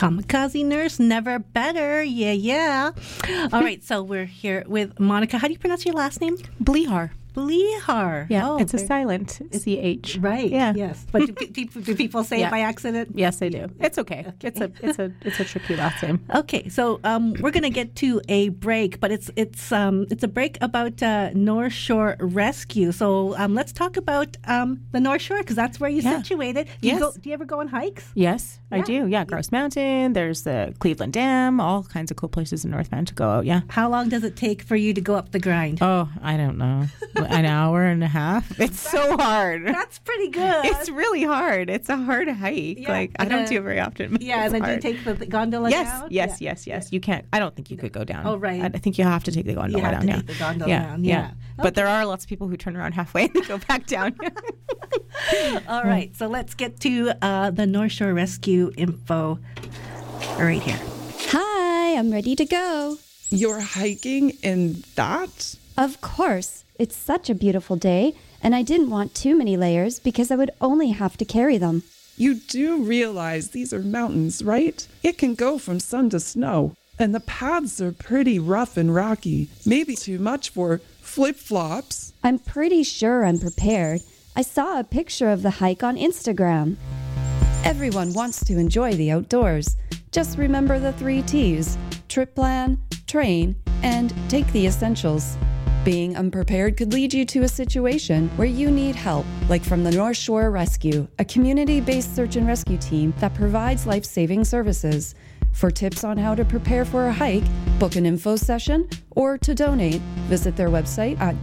Kamikaze Nurse, never better. Yeah, yeah. All right, so we're here with Monica. How do you pronounce your last name? Blihar. Blihar. Yeah, it's a silent CH. Right. Yeah. Yes. But do people say it by accident? Yes, they do. It's okay. It's a tricky last name. Okay, so we're gonna get to a break, but it's a break about North Shore Rescue. So let's talk about the North Shore because that's where you're situated. Do you ever go on hikes? Yes, I do. Yeah, Grouse Mountain. There's the Cleveland Dam. All kinds of cool places in North Van to go out. Yeah. How long does it take for you to go up the grind? Oh, I don't know. An hour and a half. It's so hard. That's pretty good. It's really hard. It's a hard hike. Yeah. Like I don't do it very often. Yeah, and then do you take the gondola down? Yes. You can't. I don't think you could go down. Oh, right. I think you have to take the gondola down. You have to take the gondola down. Yeah. But there are lots of people who turn around halfway and they go back down. All right. So let's get to the North Shore Rescue info right here. Hi, I'm ready to go. You're hiking in that? Of course. It's such a beautiful day, and I didn't want too many layers because I would only have to carry them. You do realize these are mountains, right? It can go from sun to snow, and the paths are pretty rough and rocky. Maybe too much for flip-flops. I'm pretty sure I'm prepared. I saw a picture of the hike on Instagram. Everyone wants to enjoy the outdoors. Just remember the 3 T's: trip plan, train, and take the essentials. Being unprepared could lead you to a situation where you need help, like from the North Shore Rescue, a community-based search and rescue team that provides life-saving services. For tips on how to prepare for a hike, book an info session, or to donate, visit their website at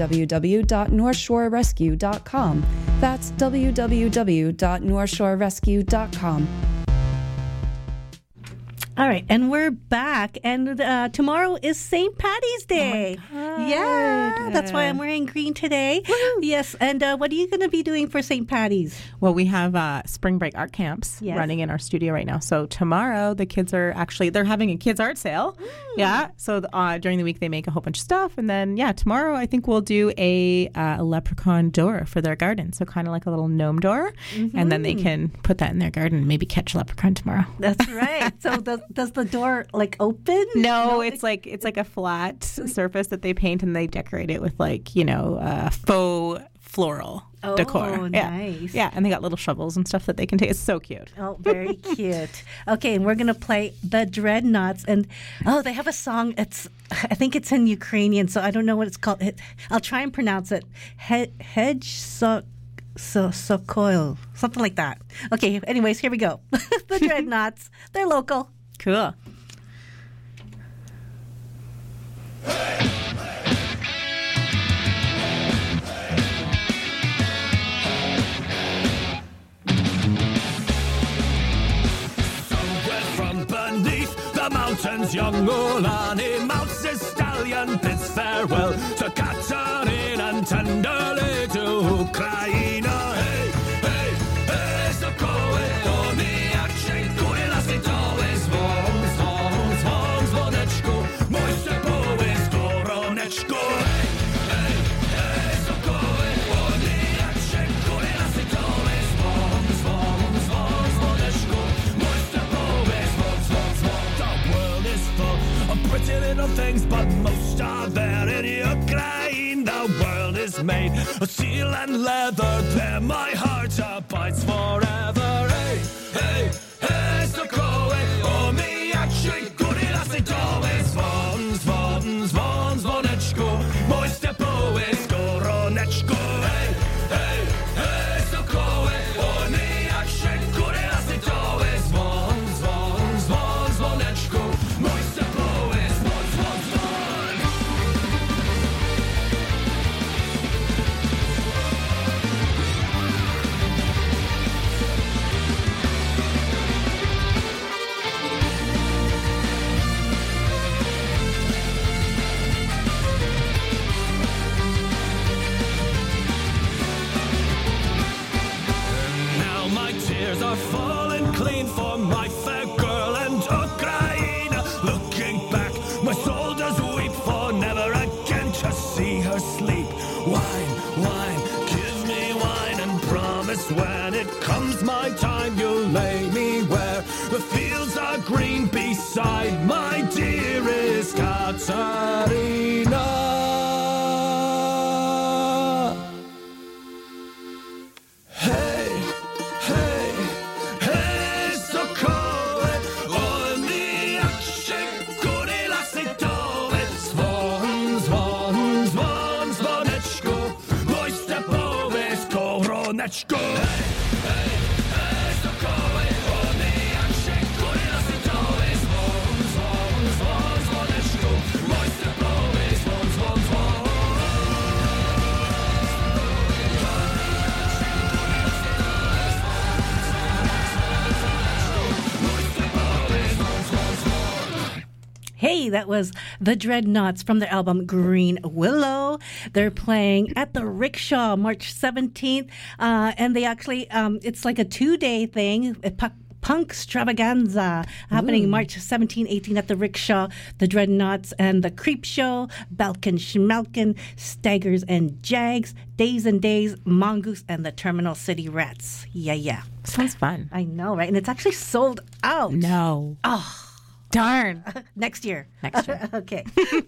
www.northshorerescue.com. That's www.northshorerescue.com. All right, and we're back, and tomorrow is St. Patty's Day. Oh my God. Yeah, that's why I'm wearing green today. Woo-hoo. Yes, and what are you going to be doing for St. Patty's? Well, we have spring break art camps running in our studio right now. So tomorrow, the kids are they're having a kids art sale. Yeah, so during the week, they make a whole bunch of stuff, and then, tomorrow, I think we'll do a leprechaun door for their garden. So kind of like a little gnome door, and then they can put that in their garden and maybe catch a leprechaun tomorrow. That's right. So does the door open? No, it's like a flat surface that they paint and they decorate it with faux floral decor. Nice. Yeah, and they got little shovels and stuff that they can take. It's so cute. Oh, very cute. Okay, and we're going to play the Dreadnoughts, and they have a song. I think it's in Ukrainian, so I don't know what it's called. I'll try and pronounce it. Sokoil, something like that. Okay, anyways, here we go. The Dreadnoughts. They're local. Cool. The mountains, young Ulani mounts his stallion, bids farewell to Katerin and tenderly to Ukraine. Hey, hey, hey, Sokoły, to mijaczynku, i lasy doły, zwon, dzwoneczku, mój stepowy z koroneczku. Hey, hey, hey, Sokoły, to mijaczynku, i lasy doły, zwon, dzwoneczku, mój stepowy, zwon. The world is full of pretty little things, but most are there in Ukraine. The world is made of steel and leather, there my heart abides forever. Hey, hey, hey, Sokoły, o mijaczynku, i lasy doły, dzwoneczku, mój stepowy z koroneczku. Hey, hey, hey, Sokoły, o mijaczynku, i lasy doły, dzwoneczku, mój stepowy, dzwon. słoneczko. Sokoły, chłody, jak się góry nasytoły. Dzwon, dzwon, dzwon, dzwoneczku, mój srebrowy dzwon, dzwon, dzwon. Hey, that was the Dreadnoughts from their album Green Willow. They're playing at the Rickshaw March 17th. And they actually, it's like a 2-day thing. Punk Stravaganza happening March 17, 18 at the Rickshaw, the Dreadnoughts and the Creep Show, Balkan Schmelkin, Staggers and Jags, Days and Days, Mongoose, and the Terminal City Rats. Yeah. Sounds fun. I know, right? And it's actually sold out. No. Oh. Darn. Next year. Okay.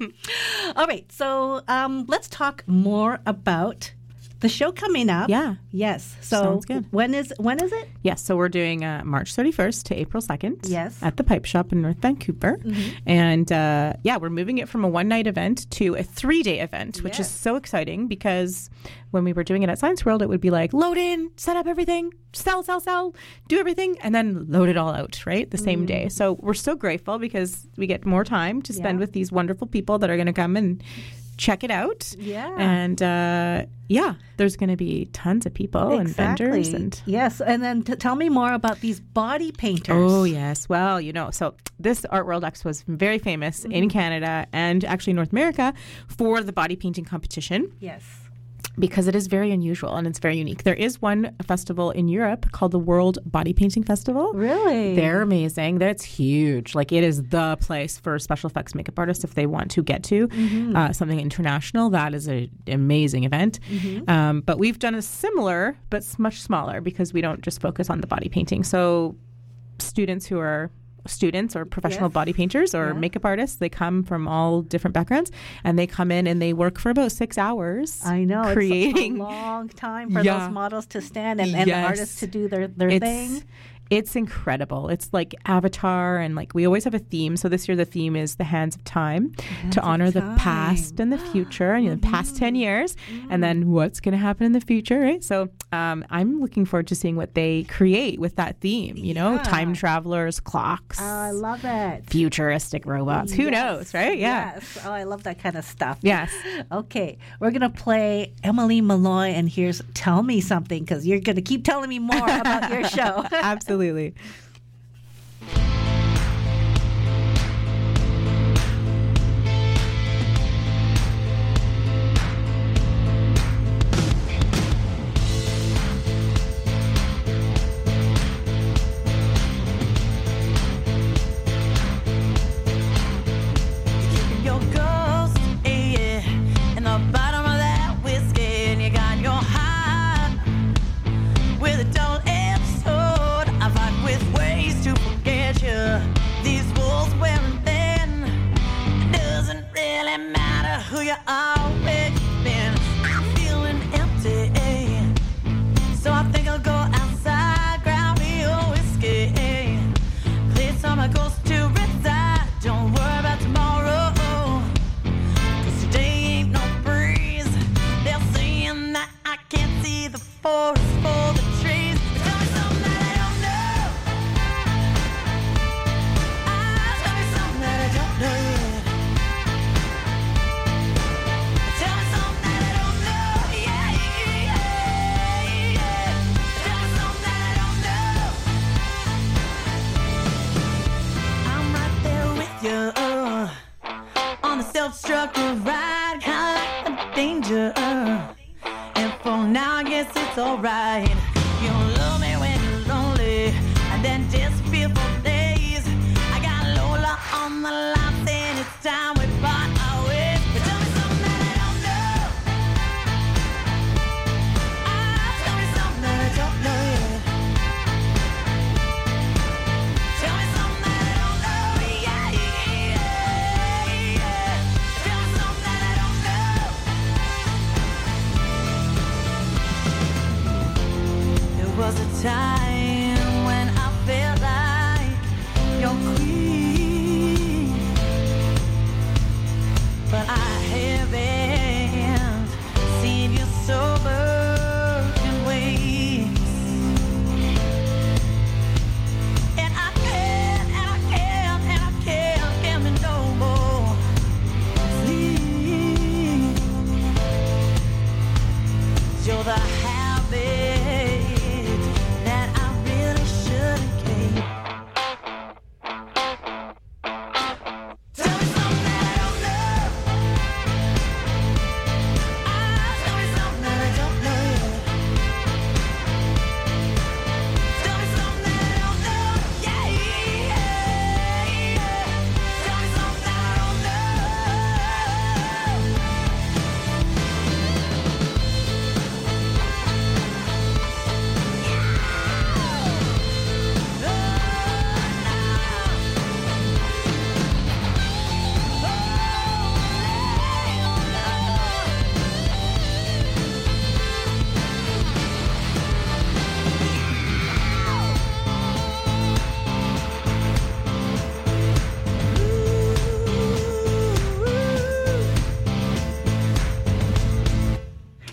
All right. So let's talk more about the show coming up. Yeah. Yes. So sounds good. When is it? Yes. So we're doing March 31st to April 2nd. Yes. At the Pipe Shop in North Vancouver. Mm-hmm. And we're moving it from a 1-night event to a 3-day event, which is so exciting because when we were doing it at Science World, it would be like load in, set up everything, sell, do everything, and then load it all out, right? The same day. So we're so grateful because we get more time to spend with these wonderful people that are going to come and check it out. Yeah. And there's going to be tons of people and vendors. And yes. And then tell me more about these body painters. Oh, yes. Well, so this Art World Expo is very famous in Canada and actually North America for the body painting competition. Yes. Because it is very unusual and it's very unique. There is one festival in Europe called the World Body Painting Festival. Really? They're amazing. That's huge. Like, it is the place for special effects makeup artists if they want to get to something international. That is an amazing event. Mm-hmm. But we've done a similar, but much smaller because we don't just focus on the body painting. So students who are students or professional body painters or makeup artists, they come from all different backgrounds and they come in and they work for about 6 hours. I know, creating it's a long time for those models to stand and the artists to do their thing. It's incredible. It's like Avatar, and like we always have a theme. So this year the theme is the Hands of Time, to honor the past and the future, and the past 10 years, and then what's going to happen in the future, right? So I'm looking forward to seeing what they create with that theme. Time travelers, clocks. Oh, I love it. Futuristic robots. Who knows, right? Yeah. Yes. Oh, I love that kind of stuff. Yes. Okay, we're going to play Emily Malloy, and here's Tell Me Something, because you're going to keep telling me more about your show. Absolutely.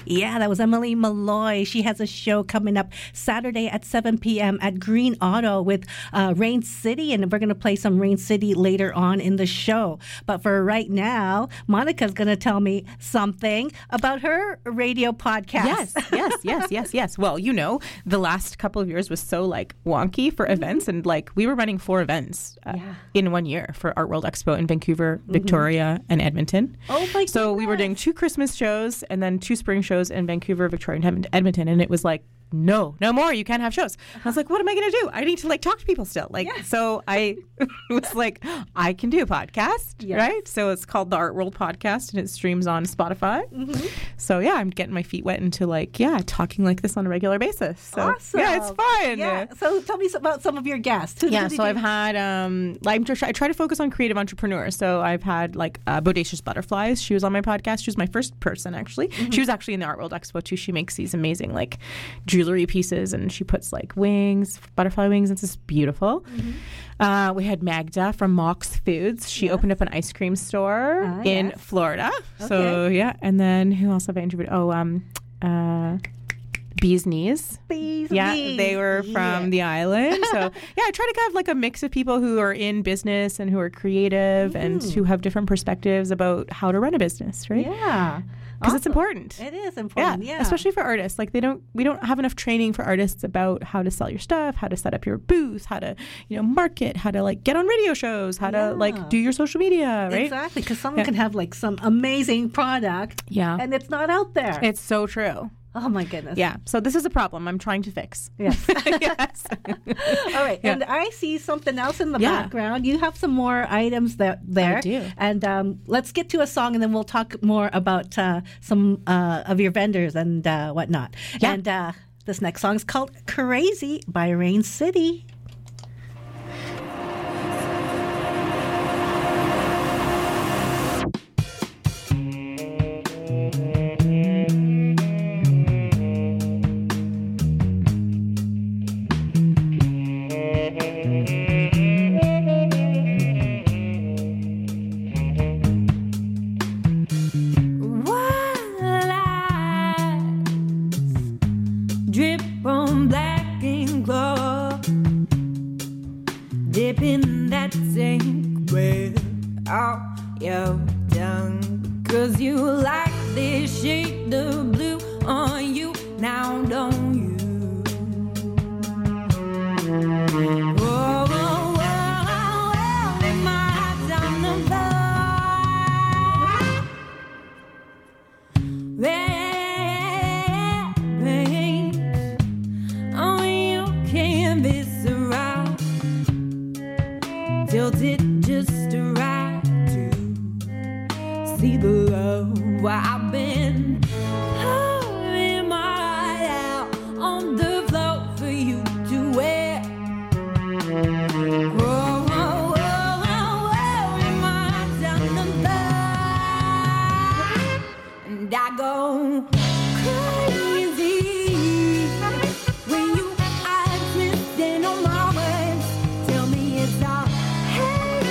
Yeah, that was Emily Malloy. She has a show coming up Saturday at 7 p.m. at Green Auto with Rain City, and we're going to play some Rain City later on in the show. But for right now, Monica's going to tell me something about her radio podcast. Yes. Well, you know, the last couple of years was so like wonky for events, and like we were running 4 events in 1 year for Art World Expo in Vancouver, Victoria, and Edmonton. Oh my goodness. So we were doing 2 Christmas shows and then 2 spring shows in Vancouver, Victoria, and Edmonton, and it was like, no more, you can't have shows. I was like, what am I going to do? I need to like talk to people still. Like, so I was like, I can do a podcast, right? So it's called the Art World Podcast, and it streams on Spotify. So yeah, I'm getting my feet wet into like, talking like this on a regular basis. So awesome. Yeah, it's fun. Yeah. So tell me about some of your guests. So I've had, I try to focus on creative entrepreneurs. So I've had like Bodacious Butterflies. She was on my podcast. She was my first person, actually. She was actually in the Art World Expo too. She makes these amazing like jewelry pieces, and she puts like wings, butterfly wings. It's just beautiful. We had Magda from Mox Foods. She opened up an ice cream store in Florida. Okay. So and then who else have I interviewed? Bees Knees. They were from the island. So I try to have like a mix of people who are in business and who are creative and who have different perspectives about how to run a business, right? Yeah. Because it's important. It is important, yeah. Especially for artists. Like we don't have enough training for artists about how to sell your stuff, how to set up your booth, how to, market, how to like get on radio shows, how to like do your social media, right? Exactly, because someone can have like some amazing product and it's not out there. It's so true. Oh my goodness. Yeah. So this is a problem I'm trying to fix. Yes. Yes. All right. Yeah. And I see something else in the background. You have some more items there. I do. And let's get to a song, and then we'll talk more about some of your vendors and whatnot. Yeah. And this next song is called Crazy by Rain City.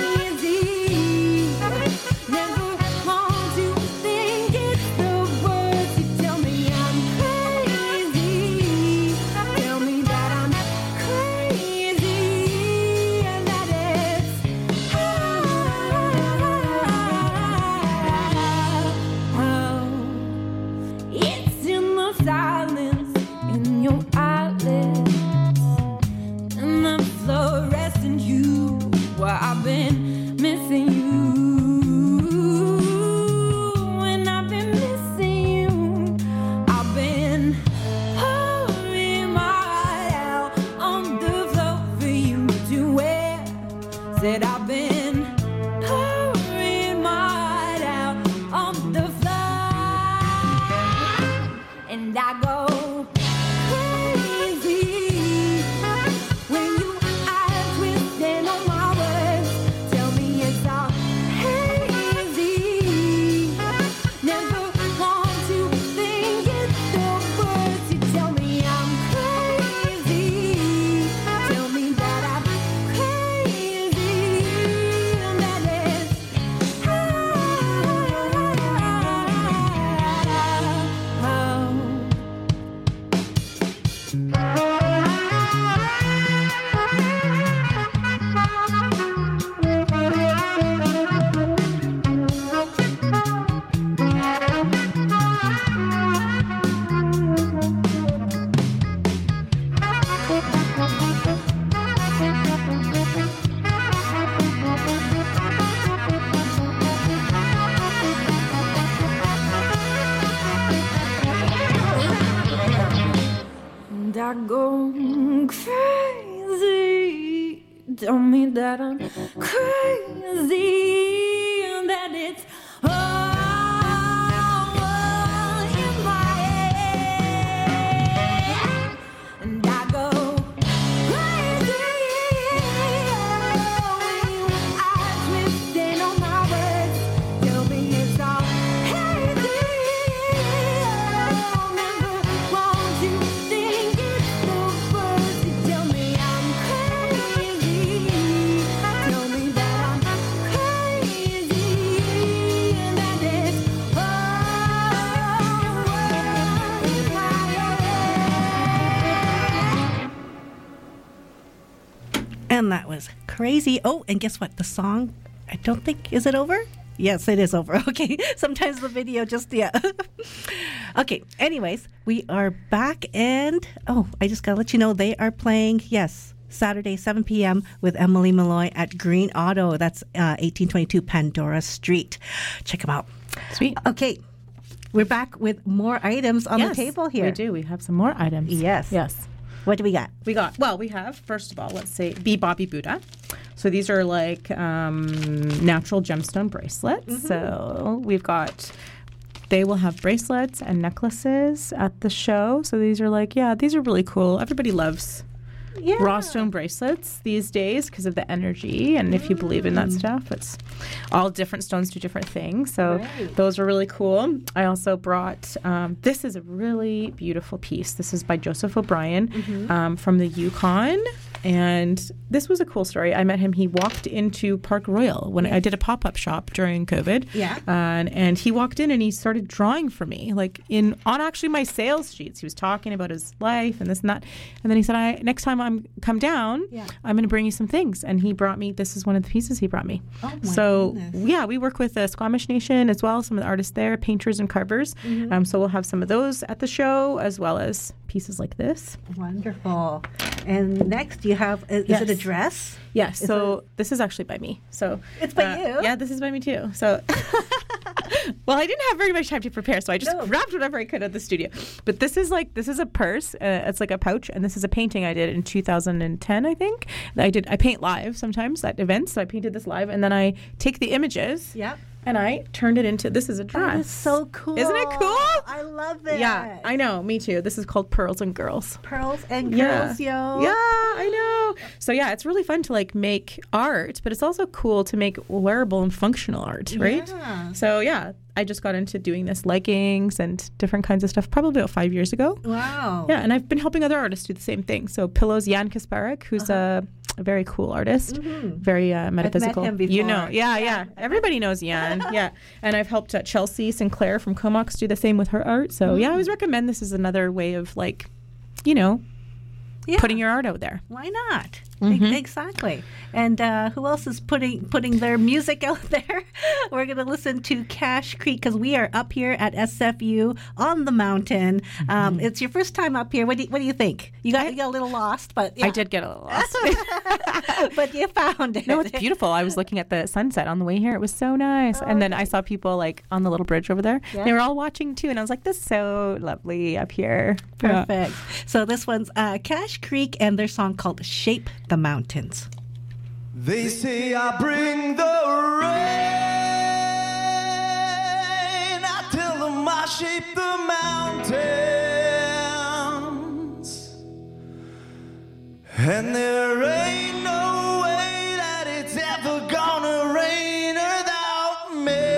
Never want to think it's the worst. that I'm crazy and that it's all in my head. And I go crazy when you are twisting on my words. Tell me it's all hazy. Never want you think it's the first. You tell me I'm crazy. Tell me that I'm crazy and that it's all in my head. And that was crazy. Oh, and guess what? The song, I don't think, is it over? Yes, it is over. Okay. Sometimes the video just, yeah. Okay. Anyways, we are back and, I just got to let you know they are playing, yes, Saturday, 7 p.m. with Emily Malloy at Green Auto. That's 1822 Pandora Street. Check them out. Sweet. Okay. We're back with more items on the table here. We do. We have some more items. Yes. Yes. What do we got? We have, first of all, let's say Be Bobby Buddha. So these are like natural gemstone bracelets. Mm-hmm. So they will have bracelets and necklaces at the show. So these are these are really cool. Everybody loves raw stone bracelets these days because of the energy. And if you believe in that stuff, it's all different stones do different things. So those are really cool. I also brought, this is a really beautiful piece. This is by Joseph O'Brien from the Yukon. And this was a cool story. I met him. He walked into Park Royal when I did a pop-up shop during COVID. Yeah. And he walked in and he started drawing for me, like on actually my sales sheets. He was talking about his life and this and that. And then he said, next time I come down, I'm going to bring you some things. And he brought me, this is one of the pieces he brought me. Oh, my goodness. Yeah, we work with the Squamish Nation as well, some of the artists there, painters and carvers. So we'll have some of those at the show as well as pieces like this. Wonderful. And next you have, is it a dress? Yes. This is actually by me. So it's by you? Yeah, this is by me too. So, well, I didn't have very much time to prepare, so I just grabbed whatever I could at the studio. But this is a purse. It's like a pouch, and this is a painting I did in 2010, I think. I paint live sometimes at events, so I painted this live, and then I take the images. Yeah. And I turned it into, this is a dress. That is so cool. Isn't it cool? I love it. Yeah, I know. Me too. This is called Pearls and Girls. Pearls and Girls, yo. Yeah, I know. So yeah, it's really fun to make art, but it's also cool to make wearable and functional art, right? Yeah. So yeah, I just got into doing this, leggings and different kinds of stuff probably about 5 years ago. Wow. Yeah, and I've been helping other artists do the same thing. So Pillows, Jan Kasparek, who's a very cool artist, very metaphysical. I've met him before. You know, yeah. Everybody knows Jan, yeah. And I've helped Chelsea Sinclair from Comox do the same with her art. So yeah, I always recommend this as another way of putting your art out there. Why not? Exactly. And who else is putting their music out there? We're going to listen to Cache Creek because we are up here at SFU on the mountain. It's your first time up here. What do you think? You got a little lost, but yeah. I did get a little lost. But you found it. No, it's beautiful. I was looking at the sunset on the way here. It was so nice. And then I saw people on the little bridge over there. Yeah. They were all watching too. And I was like, this is so lovely up here. Perfect. Yeah. So this one's Cache Creek and their song called Shape the Mountains. They say I bring the rain. I tell them I shape the mountains. And there ain't no way that it's ever gonna rain without me.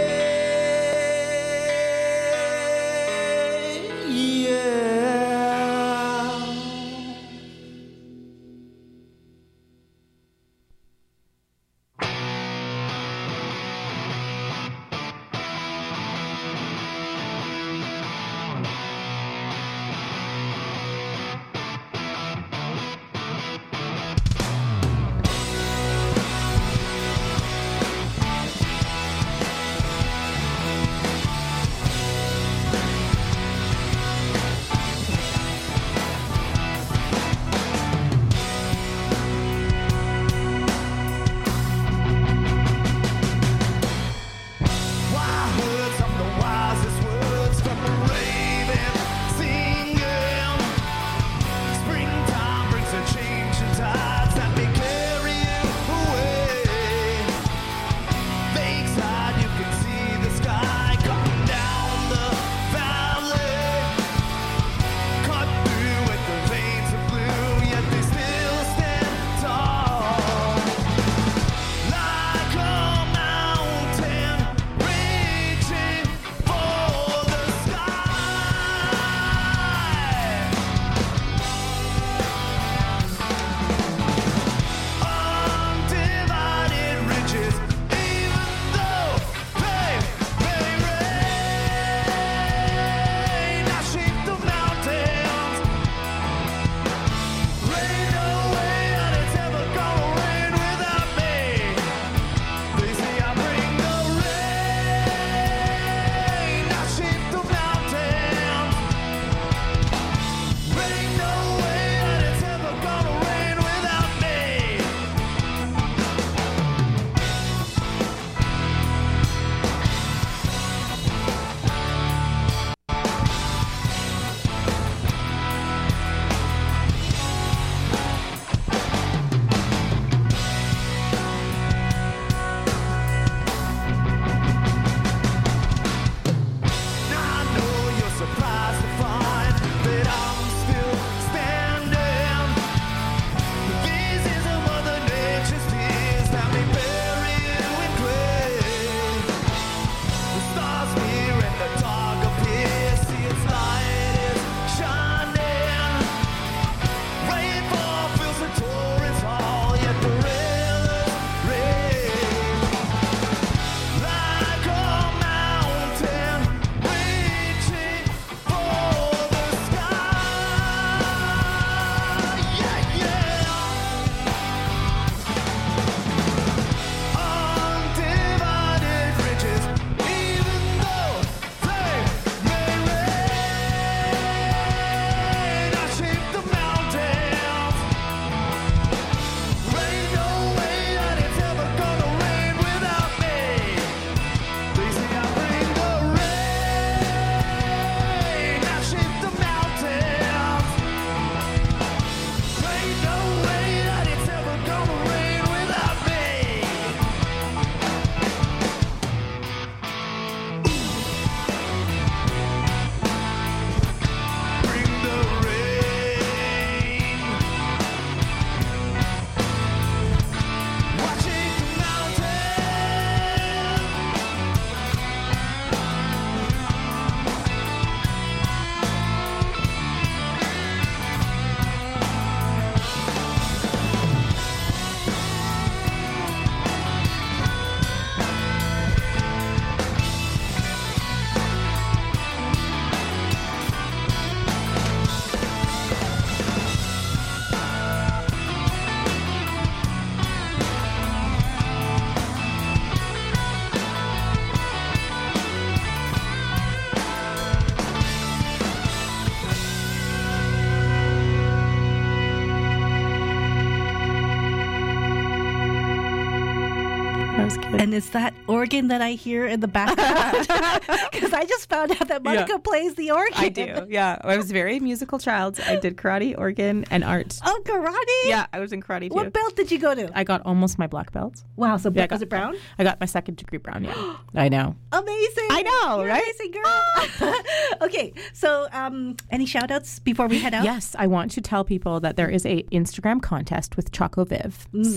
And is that organ that I hear in the background? Because I just found out that Monica plays the organ. I do, yeah. I was a very musical child. I did karate, organ, and art. Oh, karate? Yeah, I was in karate too. What belt did you go to? I got almost my black belt. Wow, so was it brown? I got my 2nd degree brown, yeah. I know. Amazing. I know, You're right? Amazing girl. Okay, so any shout outs before we head out? Yes, I want to tell people that there is a Instagram contest with ChocoViv,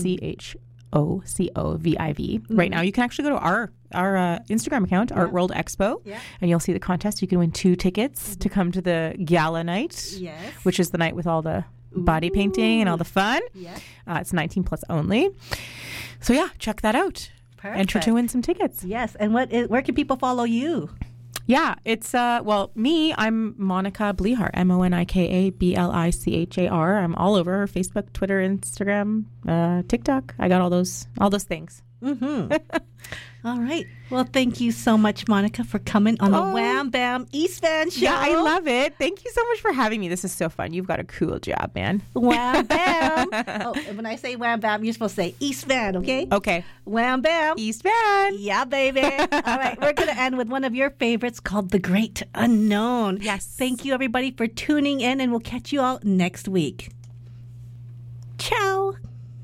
CHOCOVIV. Right now, you can actually go to our Instagram account, Art World Expo, and you'll see the contest. You can win 2 tickets to come to the gala night, which is the night with all the body painting and all the fun. It's 18 plus only. So yeah, check that out. Perfect. Enter to win some tickets. Yes, and where can people follow you? Yeah, it's, me, I'm Monica Blihar, MONIKA BLICHAR. I'm all over Facebook, Twitter, Instagram, TikTok. I got all those things. Mm-hmm. All right. Well, thank you so much, Monica, for coming on the Wham Bam East Van show. Yeah, I love it. Thank you so much for having me. This is so fun. You've got a cool job, man. Wham Bam. And when I say Wham Bam, you're supposed to say East Van, okay? Okay. Wham Bam. East Van. Yeah, baby. All right. We're going to end with one of your favorites called The Great Unknown. Yes. Thank you, everybody, for tuning in, and we'll catch you all next week. Ciao.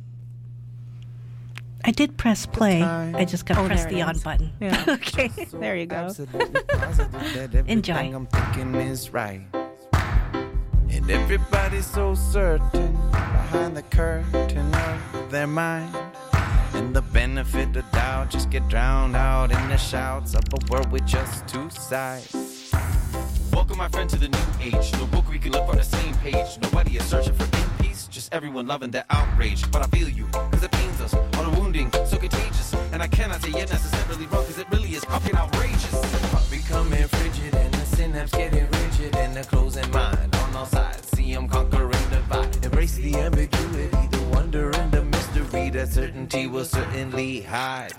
I did press play. I just got to press the on button. Yeah. Okay. There you go. Absolutely positive that everything Enjoy. I'm thinking is right. And everybody's so certain behind the curtain of their mind. And the benefit of doubt just get drowned out in the shouts of a world with just 2 sides. Welcome, my friend, to the new age. No book we can live on the same page. Nobody is searching for inner peace, just everyone loving their outrage. But I feel you, cause it pains us, all the wounding, so contagious. And I cannot say it necessarily wrong, cause it really is fucking outrageous. Becoming frigid and the synapse getting rigid and the closing mind on all sides. See them conquering the divide. Embrace the ambiguity, the wonder and the mystery that certainty will certainly hide.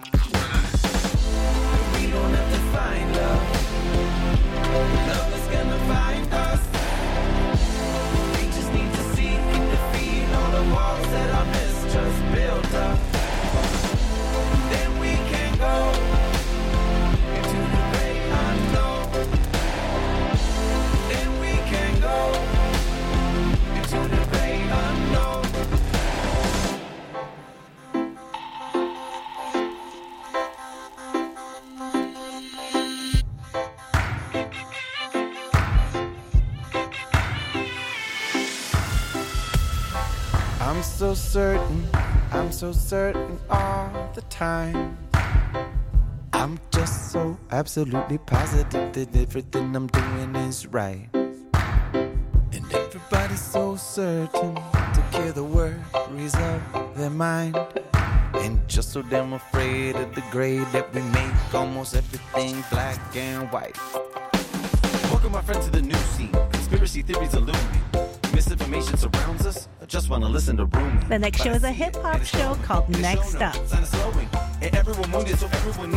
We don't have to find love. Love is gonna find us. We just need to seek and defeat all the walls that our mistrust built up. Then we can go into the great unknown. Then we can go into the great unknown. I'm so certain all the time. I'm just so absolutely positive that everything I'm doing is right. And everybody's so certain to hear the worries of their mind. And just so damn afraid of the grade that we make almost everything black and white. Welcome, my friend, to the new scene. Conspiracy theories elude me. Misinformation surrounds us. I just want to listen to Rumi. The next show is a hip-hop show called Next Up. And everyone wounded, so everyone